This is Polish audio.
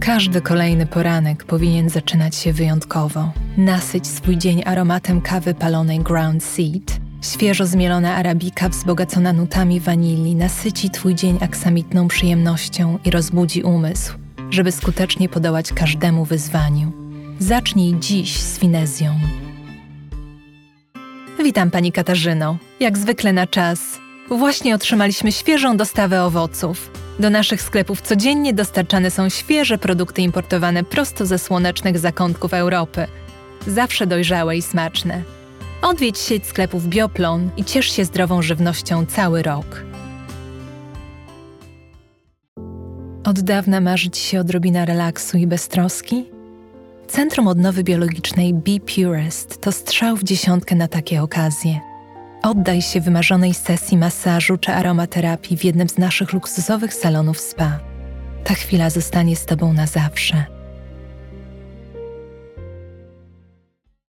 Każdy kolejny poranek powinien zaczynać się wyjątkowo. Nasyć swój dzień aromatem kawy palonej Ground Seed. Świeżo zmielona arabika wzbogacona nutami wanilii nasyci twój dzień aksamitną przyjemnością i rozbudzi umysł, żeby skutecznie podołać każdemu wyzwaniu. Zacznij dziś z finezją. Witam Pani Katarzyno. Jak zwykle na czas. Właśnie otrzymaliśmy świeżą dostawę owoców. Do naszych sklepów codziennie dostarczane są świeże produkty importowane prosto ze słonecznych zakątków Europy. Zawsze dojrzałe i smaczne. Odwiedź sieć sklepów Bioplon i ciesz się zdrową żywnością cały rok. Od dawna marzy Ci się odrobina relaksu i beztroski? Centrum Odnowy Biologicznej Be Purest to strzał w dziesiątkę na takie okazje. Oddaj się wymarzonej sesji masażu czy aromaterapii w jednym z naszych luksusowych salonów spa. Ta chwila zostanie z Tobą na zawsze.